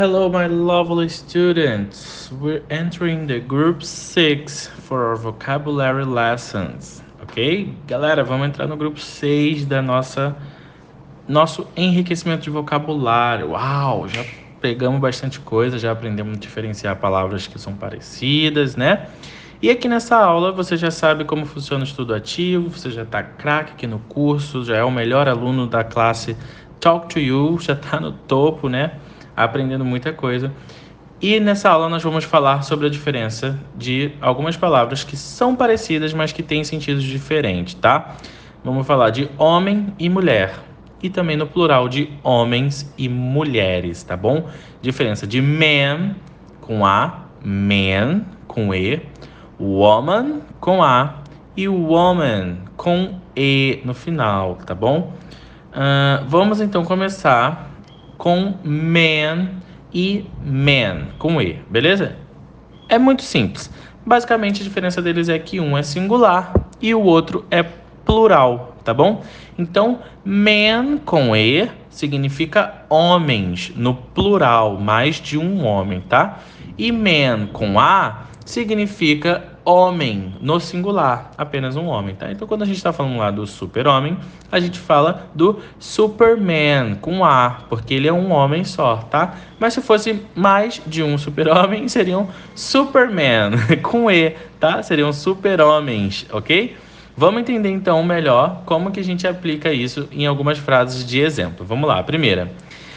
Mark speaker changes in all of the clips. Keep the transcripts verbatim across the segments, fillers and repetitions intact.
Speaker 1: Hello, my lovely students. We're entering the group six for our vocabulary lessons, ok? Galera, vamos entrar no grupo seis da nossa nosso enriquecimento de vocabulário. Uau, já pegamos bastante coisa, já aprendemos a diferenciar palavras que são parecidas, né? E aqui nessa aula você já sabe como funciona o estudo ativo, você já tá craque aqui no curso, já é o melhor aluno da classe Talk to You, já tá no topo, né? Aprendendo muita coisa. E nessa aula nós vamos falar sobre a diferença de algumas palavras que são parecidas, mas que têm sentidos diferentes, tá? Vamos falar de homem e mulher. E também no plural de homens e mulheres, tá bom? Diferença de man com A, man com E, woman com A e woman com E no final, tá bom? Uh, vamos então começar com man e man com E, beleza? É muito simples. Basicamente a diferença deles é que um é singular e o outro é plural, tá bom? Então, man com E significa homens no plural, mais de um homem, tá? E man com A significa homem no singular, apenas um homem, tá? Então, quando a gente está falando lá do super-homem, a gente fala do Superman com A, porque ele é um homem só, tá? Mas se fosse mais de um super-homem, seriam Superman com E, tá? Seriam super-homens, ok? Vamos entender então melhor como que a gente aplica isso em algumas frases de exemplo. Vamos lá, a primeira.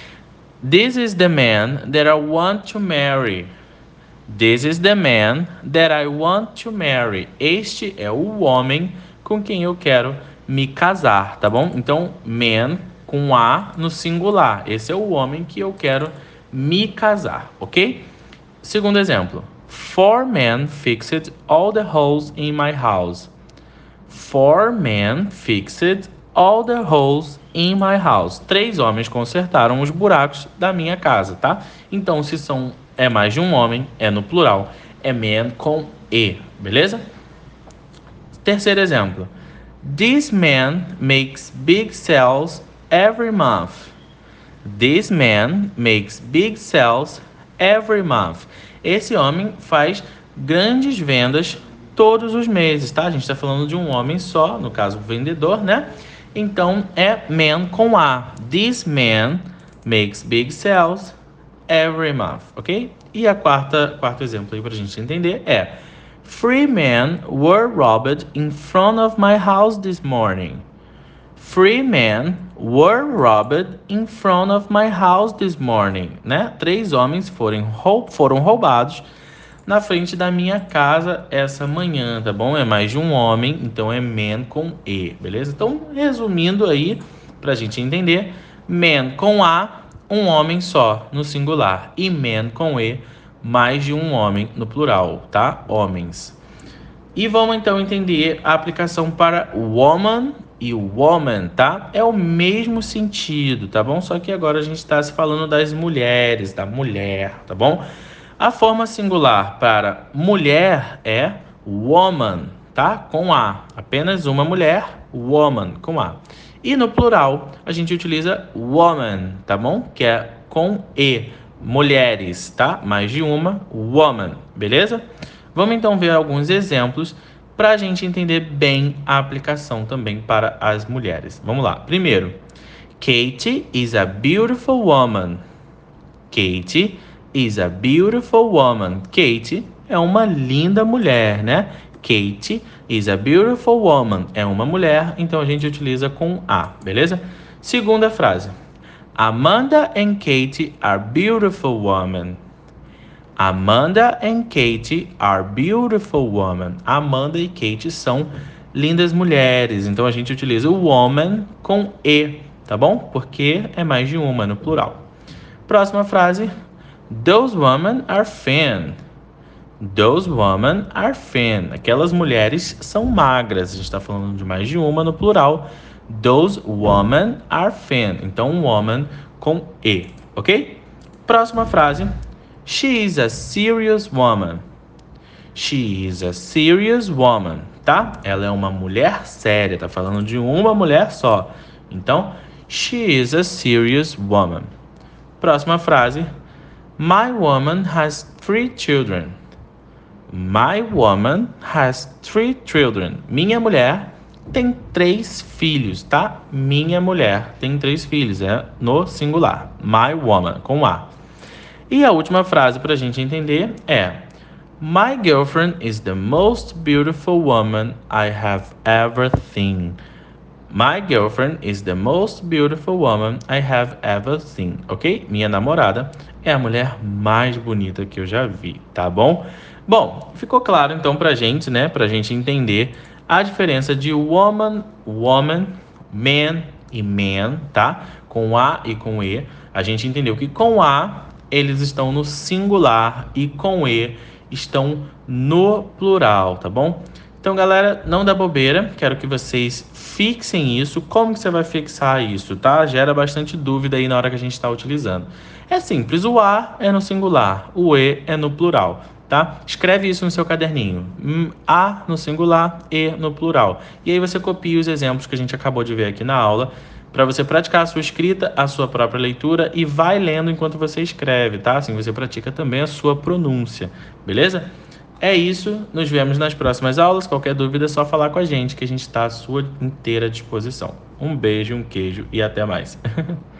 Speaker 1: This is the man that I want to marry. This is the man that I want to marry. Este é o homem com quem eu quero me casar, tá bom? Então, man com A no singular. Esse é o homem que eu quero me casar, ok? Segundo exemplo. Four men fixed all the holes in my house. Four men fixed all the holes in my house. Três homens consertaram os buracos da minha casa, tá? Então, se são é mais de um homem, é no plural, é man com E, beleza? Terceiro exemplo. This man makes big sales every month. This man makes big sales every month. Esse homem faz grandes vendas todos os meses, tá? A gente está falando de um homem só, no caso, vendedor, né? Então, é man com A. This man makes big sales every month, ok? E a quarta, quarto exemplo aí pra gente entender é Three men were robbed in front of my house this morning. Three men were robbed in front of my house this morning, né? Três homens foram, foram roubados na frente da minha casa essa manhã, tá bom? É mais de um homem, então é man com E, beleza? Então, resumindo aí, pra gente entender, man com A, um homem só no singular, e man com E, mais de um homem no plural, tá? Homens. E vamos então entender a aplicação para woman e woman, tá? É o mesmo sentido, tá bom? Só que agora a gente está se falando das mulheres, da mulher, tá bom? A forma singular para mulher é woman, tá? Com A. Apenas uma mulher, woman, com A. E no plural, a gente utiliza woman, tá bom? Que é com E. Mulheres, tá? Mais de uma, woman, beleza? Vamos então ver alguns exemplos para a gente entender bem a aplicação também para as mulheres. Vamos lá. Primeiro, Katie is a beautiful woman. Katie is a beautiful woman. Katie é uma linda mulher, né? Katie is a beautiful woman. É uma mulher, então a gente utiliza com A, beleza? Segunda frase. Amanda and Katie are beautiful women. Amanda and Katie are beautiful women. Amanda e Katie são lindas mulheres. Então a gente utiliza o woman com E, tá bom? Porque é mais de uma no plural. Próxima frase. Those women are thin. Those women are thin. Aquelas mulheres são magras. A gente está falando de mais de uma no plural. Those women are thin. Então, woman com E, ok? Próxima frase. She is a serious woman. She is a serious woman, tá? Ela é uma mulher séria. Tá falando de uma mulher só. Então, she is a serious woman. Próxima frase. My woman has three children. My woman has three children. Minha mulher tem três filhos, tá? Minha mulher tem três filhos, é no singular. My woman, com A. E a última frase para a gente entender é: My girlfriend is the most beautiful woman I have ever seen. My girlfriend is the most beautiful woman I have ever seen, ok? Minha namorada é a mulher mais bonita que eu já vi, tá bom? Bom, ficou claro então pra gente, né? Pra gente entender a diferença de woman, woman, man e man, tá? Com A e com E. A gente entendeu que com A eles estão no singular e com E estão no plural, tá bom? Então, galera, não dá bobeira, quero que vocês fixem isso. Como que você vai fixar isso, tá? Gera bastante dúvida aí na hora que a gente está utilizando. É simples, o A é no singular, o E é no plural, tá? Escreve isso no seu caderninho. A no singular, E no plural. E aí você copia os exemplos que a gente acabou de ver aqui na aula, para você praticar a sua escrita, a sua própria leitura e vai lendo enquanto você escreve, tá? Assim você pratica também a sua pronúncia, beleza? É isso, nos vemos nas próximas aulas. Qualquer dúvida é só falar com a gente, que a gente está à sua inteira disposição. Um beijo, um queijo e até mais.